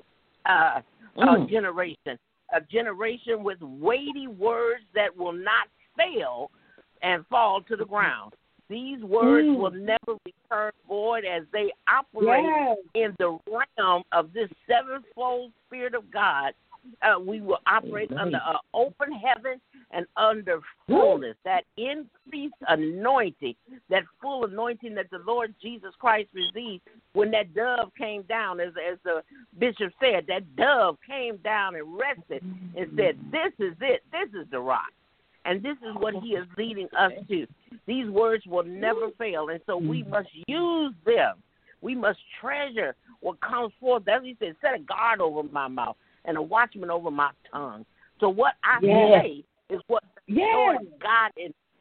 generation, a generation with weighty words that will not fail and fall to the ground. These words will never return void as they operate in the realm of this sevenfold Spirit of God. We will operate under an open heaven and under fullness, that increased anointing, that full anointing that the Lord Jesus Christ received when that dove came down, as the bishop said, that dove came down and rested and said, this is it, this is the rock. And this is what he is leading us to. These words will never fail, and so we must use them. We must treasure what comes forth. As he said, set a guard over my mouth and a watchman over my tongue. So what I say is what the Lord God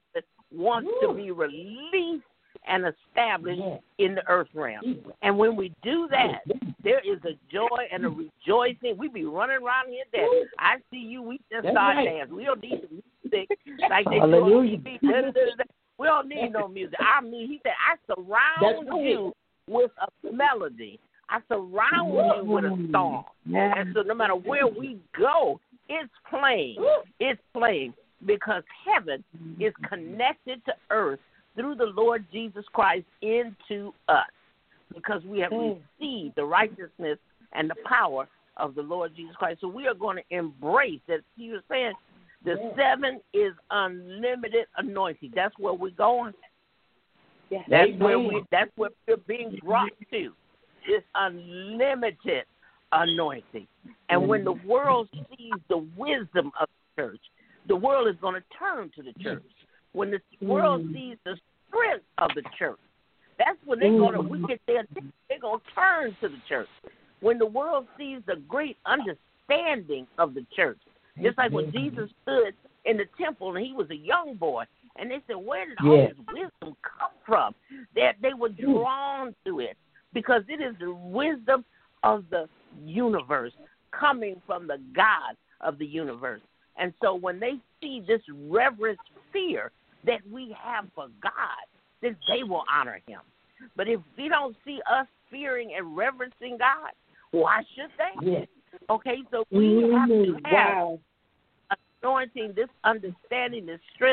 wants to be released and established in the earth realm. And when we do that, there is a joy and a rejoicing. We be running around here dancing. I see you, we just start dancing. We don't need the music like they do on TV. We don't need no music. I mean, he said, I surround you with a melody. I surround you with a song. And so no matter where we go, it's playing. It's playing because heaven is connected to earth through the Lord Jesus Christ into us, because we have received the righteousness and the power of the Lord Jesus Christ. So we are going to embrace, as he was saying, the 7 is unlimited anointing. That's where we're going. That's where we're being brought to. This unlimited anointing. And when the world sees the wisdom of the church, the world is going to turn to the church. When the world sees the strength of the church, that's when they're going to turn to the church. When the world sees the great understanding of the church, just like when Jesus stood in the temple and he was a young boy, and they said, where did all this wisdom come from? They were drawn to it because it is the wisdom of the universe coming from the God of the universe. And so when they see this reverence fear that we have for God, then they will honor him. But if they don't see us fearing and reverencing God, why should they? Okay, so we have to have anointing, this understanding, this strength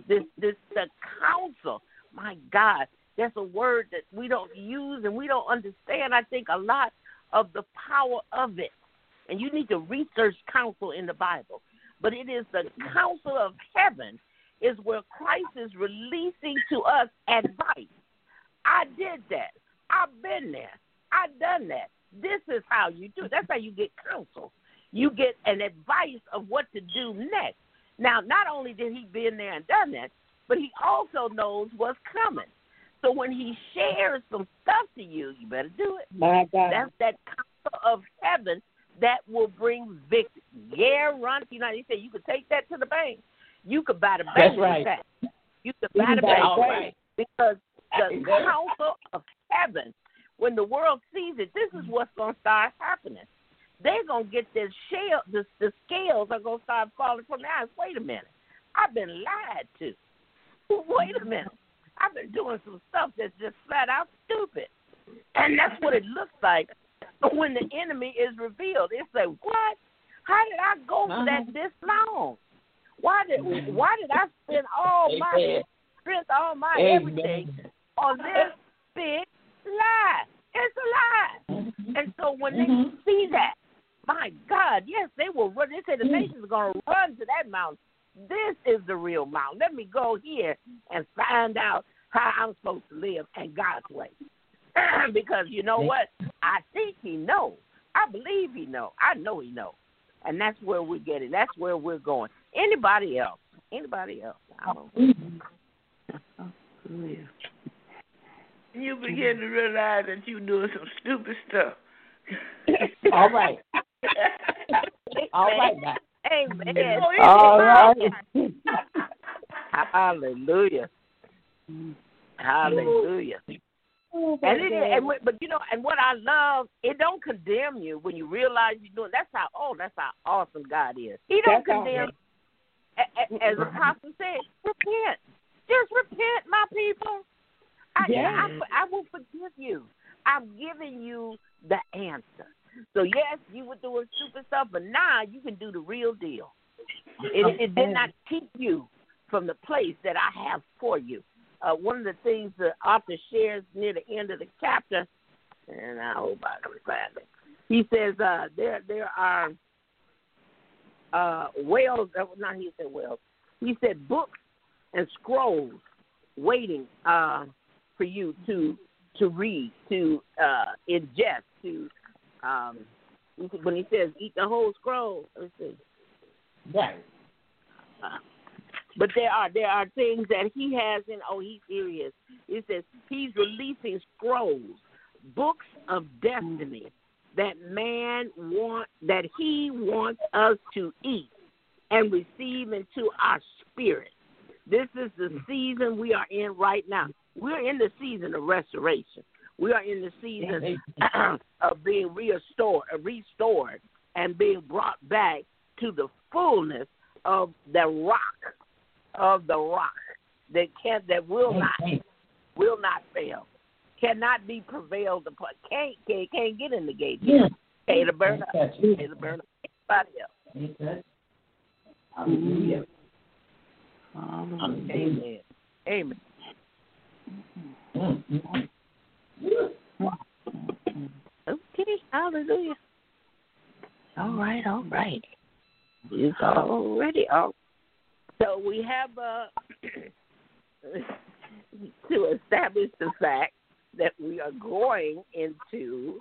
the counsel. My God, that's a word that we don't use and we don't understand, I think, a lot of the power of it. And you need to research counsel in the Bible. But it is the counsel of heaven is where Christ is releasing to us advice. I did that. I've been there. I've done that. This is how you do it. That's how you get counsel. You get an advice of what to do next. Now, not only did he been there and done that, but he also knows what's coming. So when he shares some stuff to you, you better do it. My God. That's that counsel of heaven that will bring victory. Guarantee. You know, he said you could take that to the bank. You could buy the bank. That's right. With that. You could buy the bank. Right. Because the counsel of heaven, when the world sees it, this is what's going to start happening. They're going to get the scales are going to start falling from their eyes. Wait a minute. I've been lied to. Wait a minute. I've been doing some stuff that's just flat out stupid. And that's what it looks like when the enemy is revealed. It's like, what? How did I go for that this long? Why did I spend all my everything on this big lie? It's a lie. And so when they see that, my God, yes, they will run. They say the nations are going to run to that mountain. This is the real mountain. Let me go here and find out how I'm supposed to live in God's way. Because you know what? I think he knows. I believe he knows. I know he knows. And that's where we're getting. That's where we're going. Anybody else? Anybody else? I don't know. You begin to realize that you're doing some stupid stuff. All right. All right now. Amen. All right. Hallelujah. Hallelujah. But you know, and what I love, it don't condemn you when you realize you're doing. That's how awesome God is. He don't condemn. As Apostle said, repent. Just repent, my people. I will forgive you. I'm giving you the answer. So yes, you were doing stupid stuff, but now you can do the real deal. It did not keep you from the place that I have for you. One of the things the author shares near the end of the chapter, and I hope I can find it. He says there are whales. Not he said whales. He said books and scrolls waiting for you to read, to ingest, to when he says eat the whole scroll. Let's see. Right. But there are things that he has in. Here he is. It says he's releasing scrolls, books of destiny that he wants us to eat and receive into our spirit. This is the season we are in right now. We're in the season of restoration. We are in the season of being restored and being brought back to the fullness of the rock that will not fail, cannot be prevailed upon, can't get in the gate. It'll burn up. It'll burn up anybody else. Hallelujah. Amen. Amen. Okay, hallelujah. All right. It's already off. So we have to establish the fact that we are going into,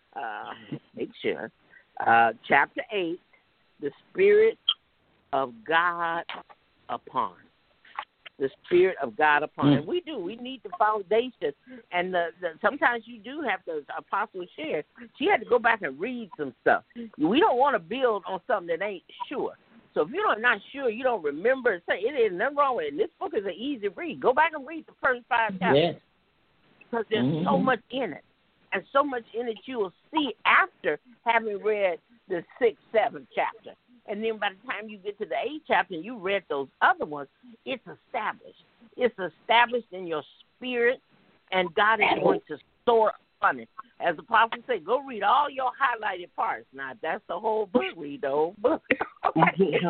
chapter 8, the Spirit of God upon. The Spirit of God upon. And we need the foundation. And sometimes you do have to, Apostle share, she had to go back and read some stuff. We don't want to build on something that ain't sure. So if you're not sure, you don't remember, say it is nothing wrong with it. This book is an easy read. Go back and read the first 5 chapters. Because there's so much in it. And so much in it you will see after having read the 6th, 7th chapter. And then by the time you get to the 8th chapter and you read those other ones, it's established. It's established in your spirit, and God is going to store upon it. As the Apostle said, go read all your highlighted parts. Now, that's the whole book. Read the whole book.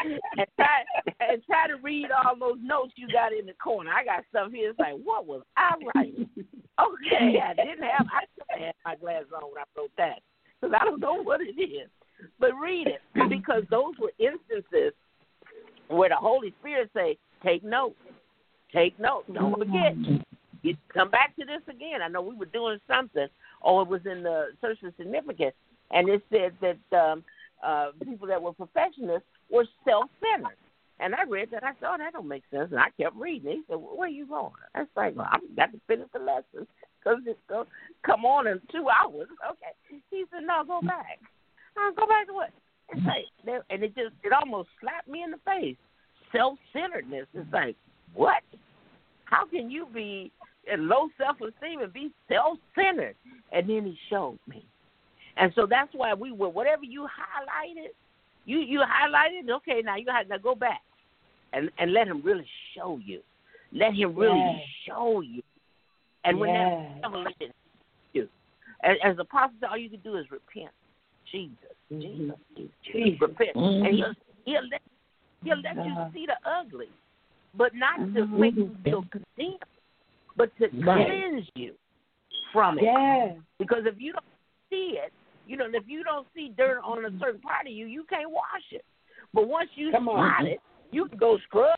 and try to read all those notes you got in the corner. I got stuff here. It's like, what was I writing? Okay, I should have had my glasses on when I wrote that because I don't know what it is. But read it because those were instances where the Holy Spirit say, take notes. Take notes. Don't forget. You come back to this again. I know we were doing something, or it was in the Search for Significance, and it said that people that were perfectionists were self-centered. And I read that. I said, oh, that don't make sense. And I kept reading. He said, well, where are you going? I was like, well, I've got to finish the lesson because it's going to come on in 2 hours. Okay. He said, no, go back. Go back to what? It's like, and it almost slapped me in the face. Self-centeredness. It's like, what? How can you be in low self-esteem and be self-centered? And then he showed me. And so that's why we were, whatever you highlighted, you highlighted, okay, now you have to go back and let him really show you. Let him really show you. And when that revelation you, as a pastor, all you can do is repent. Jesus. Repent. And he'll let you see the ugly, but not to make you feel condemned, but to cleanse you from it. Yeah. Because if you don't see it, if you don't see dirt on a certain part of you, you can't wash it. But once you spot it, you can go scrub.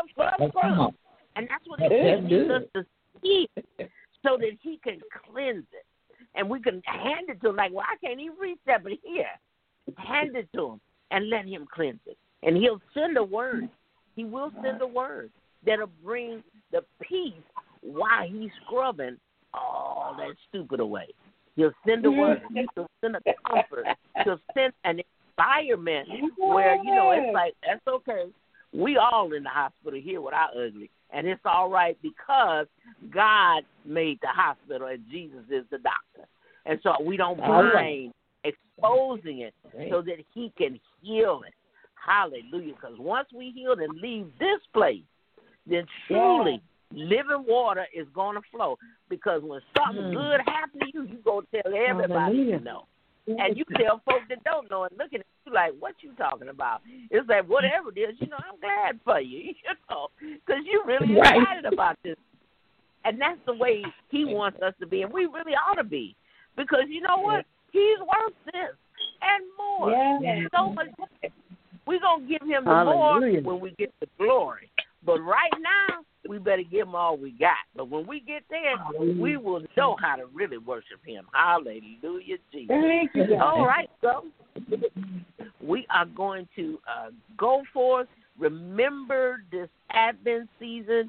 And that's what he needs us to see so that he can cleanse it. And we can hand it to him like, well, I can't even reach that, but here, hand it to him and let him cleanse it. And he'll send a word. He will send a word that'll bring the peace while he's scrubbing all that stupid away. He'll send a word. He'll send a comfort. He'll send an environment where, it's like, that's okay. We all in the hospital here with our ugly. And it's all right because God made the hospital and Jesus is the doctor. And so we don't mind exposing it so that he can heal it. Hallelujah. Because once we heal and leave this place, then truly living water is going to flow. Because when something good happens to you, you go tell everybody you know. And you tell folks that don't know and looking at you like, what you talking about? It's like, whatever it is, I'm glad for you, because you're really excited about this. And that's the way he wants us to be, and we really ought to be. Because you know what? He's worth this and more. So much more. We're going to give him the more when we get the glory. But right now, we better give him all we got. But when we get there, we will know how to really worship him. Hallelujah, Jesus. All right, so we are going to go forth. Remember this Advent season.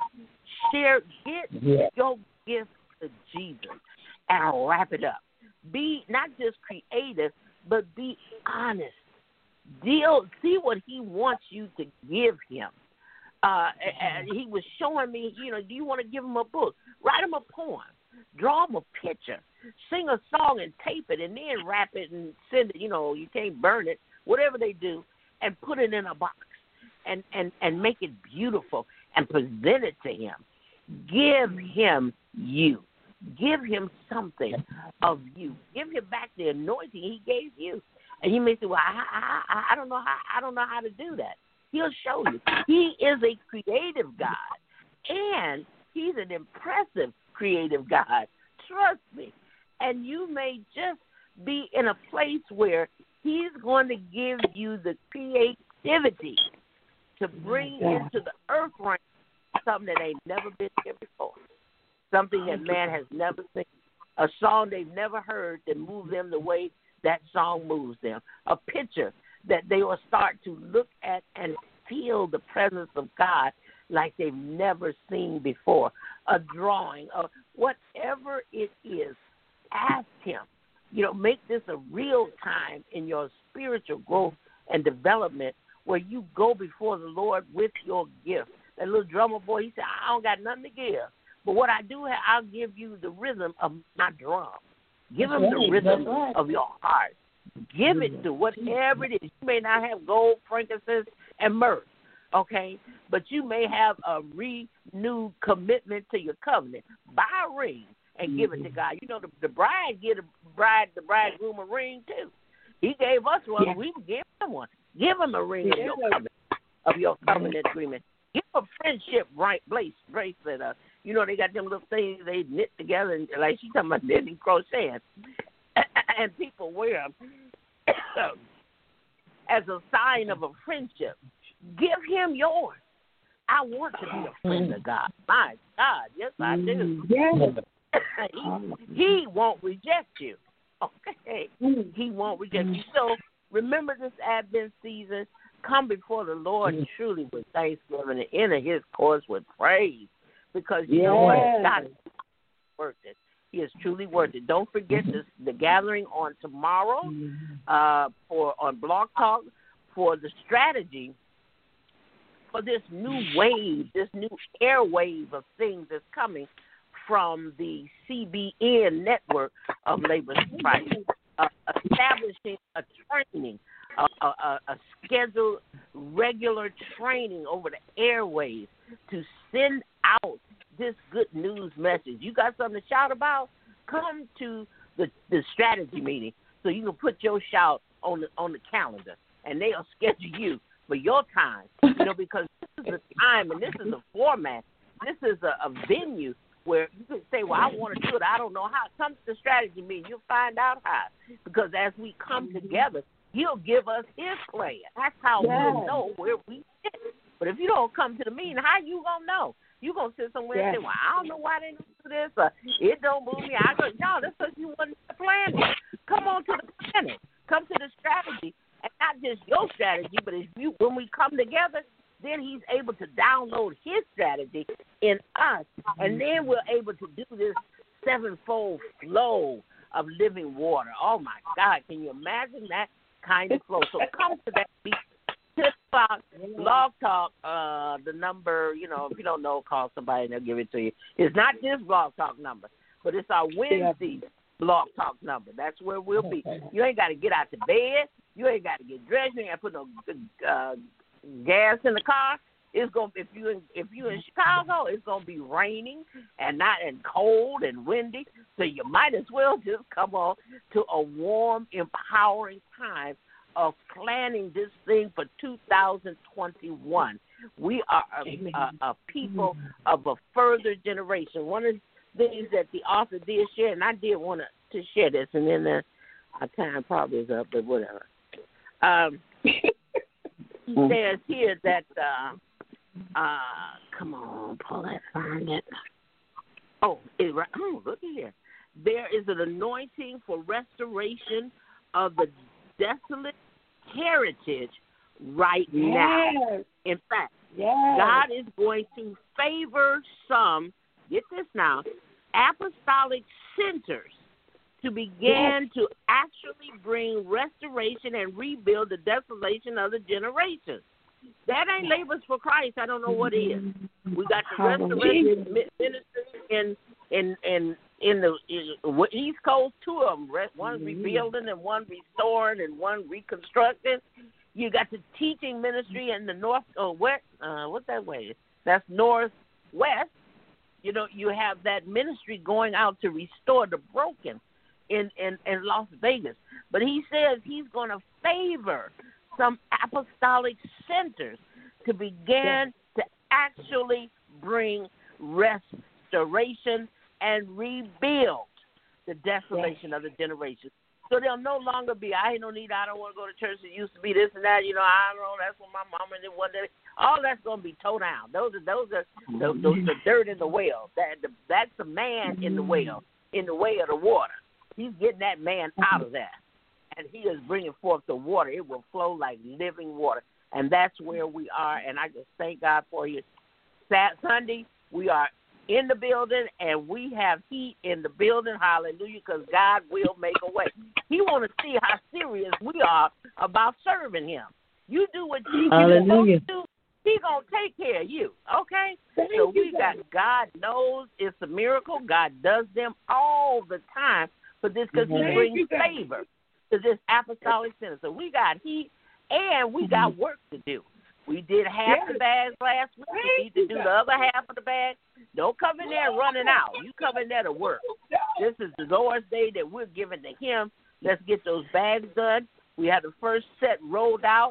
Get your gift to Jesus and wrap it up. Be not just creative, but be honest. See what he wants you to give him. And he was showing me, do you want to give him a book? Write him a poem. Draw him a picture. Sing a song and tape it and then wrap it and send it. You can't burn it. Whatever they do, and put it in a box and make it beautiful and present it to him. Give him you. Give him something of you. Give him back the anointing he gave you. And you may say, well, I don't know how to do that. He'll show you. He is a creative God, and he's an impressive creative God. Trust me. And you may just be in a place where he's going to give you the creativity to bring into the earth realm something that ain't never been here before, something that man has never seen, a song they've never heard that moves them the way that song moves them, a picture that they will start to look at and feel the presence of God like they've never seen before, a drawing, or whatever it is. Ask him. Make this a real time in your spiritual growth and development where you go before the Lord with your gift. That little drummer boy, he said, I don't got nothing to give. But what I do have, I'll give you the rhythm of my drum. Give him the rhythm of your heart. Give it to whatever it is. You may not have gold, frankincense, and myrrh, okay? But you may have a renewed commitment to your covenant. Buy a ring and give it to God. The bride give the bridegroom a ring too. He gave us one. We can give him one. Give him a ring of your covenant. of your covenant agreement. Give a friendship bracelet. You know, they got them little things they knit together, and like she talking about knitting, crocheting, and people wear them as a sign of a friendship. Give him yours. I want to be a friend of God. My God, yes, I do. Yes. He won't reject you. Okay? He won't reject you. So remember this Advent season. Come before the Lord truly with thanksgiving and enter his courts with praise. Because you know what? God is worth it. He is truly worth it. Don't forget the gathering on tomorrow on Blog Talk for the strategy for this new wave, this new airwave of things that's coming from the CBN network of Labor Strike, establishing a training, a scheduled regular training over the airwaves to send out this good news message. You got something to shout about? Come to the strategy meeting so you can put your shout on the calendar, and they'll schedule you for your time, you know, because this is a time and this is a format. This is a venue where you can say, well, I want to do it. I don't know how. Come to the strategy meeting. You'll find out how. Because as we come together, he'll give us his plan. That's how we'll know where we sit. But if you don't come to the meeting, how you going to know? You're going to sit somewhere and say, well, I don't know why they don't do this. Or, it don't move me. I go, no, that's because you wasn't planning. Come on to the planning. Come to the strategy. And not just your strategy, but when we come together, then he's able to download his strategy in us. And then we're able to do this sevenfold flow of living water. Oh, my God. Can you imagine that kind of flow? So come to that meeting. 6 o'clock, Blog Talk, the number, you know, if you don't know, call somebody and they'll give it to you. It's not this Blog Talk number, but it's our Wednesday Blog Talk number. That's where we'll be. You ain't got to get out to bed. You ain't got to get dressed. You ain't got to put no gas in the car. It's gonna if you in Chicago, it's gonna be raining and cold and windy. So you might as well just come on to a warm, empowering time of planning this thing for 2021. We are a people of a further generation. One of the things that the author did share, and I did want to share this, and then our time probably is up, but whatever. He says here that, come on, Paulette, find it. Oh, look here. There is an anointing for restoration of the desolate heritage right now. In fact, God is going to favor some, get this now, apostolic centers to begin to actually bring restoration and rebuild the desolation of the generations. That ain't Labors for Christ. I don't know what is. We got the restoration ministry in the East Coast, 2 of them. One rebuilding and one restoring and one reconstructing. You got the teaching ministry in the north west. What's that way? That's northwest. You know, you have that ministry going out to restore the broken in Las Vegas. But he says he's going to favor some apostolic centers to begin to actually bring restoration and rebuild the desolation of the generation. So there'll no longer be, I don't want to go to church. It used to be this and that. You know, I don't know. That's what my mama did one day. All that's going to be towed down. Those are the dirt in the well. That's the man in the well, in the way of the water. He's getting that man out of that. And he is bringing forth the water. It will flow like living water. And that's where we are. And I just thank God for you. Sunday, we are in the building, and we have heat in the building. Hallelujah, because God will make a way. He want to see how serious we are about serving him. You do what you're supposed to do, he going to take care of you, okay? So we got God knows it's a miracle. God does them all the time for this because he brings favor to this apostolic center. So we got heat, and we got work to do. We did half the bags last week. We need to do the other half of the bag. Don't come in there running out. You come in there to work. This is the Lord's day that we're giving to him. Let's get those bags done. We had the first set rolled out.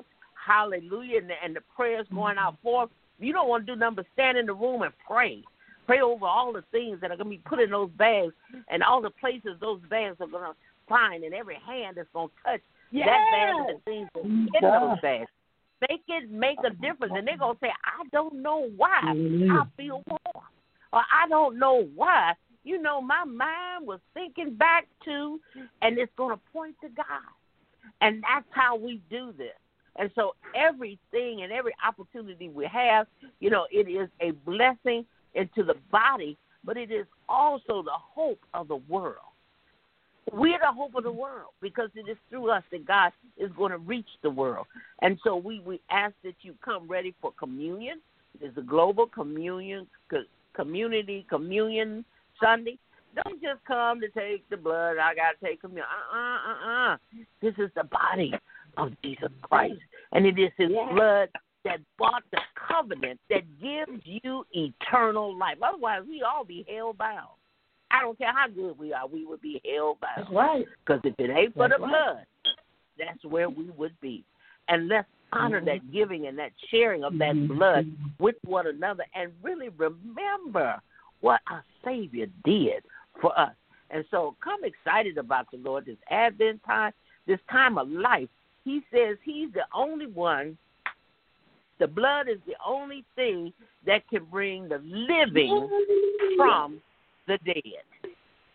hallelujah, and the prayers going out forth. You don't want to do nothing but stand in the room and pray. Pray over all the things that are going to be put in those bags and all the places those bags are going to find, and every hand that's going to touch that bag and the things that's in those bags. Make a difference. And they're going to say, I don't know why I feel warm. Or I don't know why. You know, my mind was thinking back to, and it's going to point to God. And that's how we do this. And so everything and every opportunity we have, you know, it is a blessing into the body, but it is also the hope of the world. We're the hope of the world because it is through us that God is going to reach the world. And so we ask that you come ready for communion. It's a global communion, community communion Sunday. Don't just come to take the blood. I got to take communion. This is the body of Jesus Christ. And it is his blood that bought the covenant that gives you eternal life. Otherwise, we all be hell-bound. I don't care how good we are, we would be hell-bound. That's right. Because if it ain't for the blood, that's where we would be. And let's honor that giving and that sharing of that blood with one another and really remember what our Savior did for us. And so come excited about the Lord this Advent time, this time of life. He says he's the only one. The blood is the only thing that can bring the living from the dead.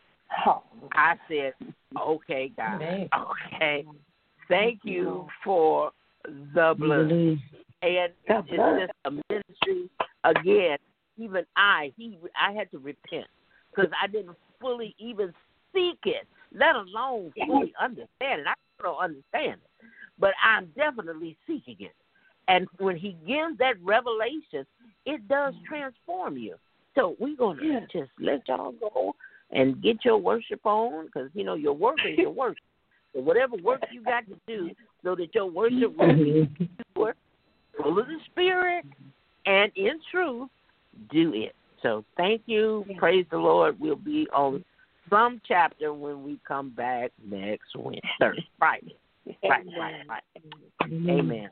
I said, okay, God. Okay. Thank you for the blood. And it's just a ministry. Again, even I had to repent because I didn't fully even seek it, let alone fully understand it. I don't understand it, but I'm definitely seeking it. And when he gives that revelation, it does transform you. So we're going to just let y'all go and get your worship on because, you know, your work is your worship. So whatever work you got to do so that your worship will be pure, full of the Spirit, and in truth, do it. So thank you. Praise the Lord. We'll be on some chapter when we come back next Friday. Right. Amen.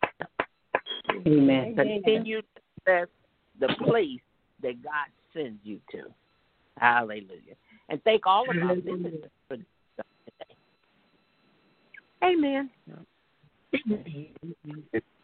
Amen. Continue to bless the place that God sends you to. Hallelujah. And thank all of our visitors for today. Amen.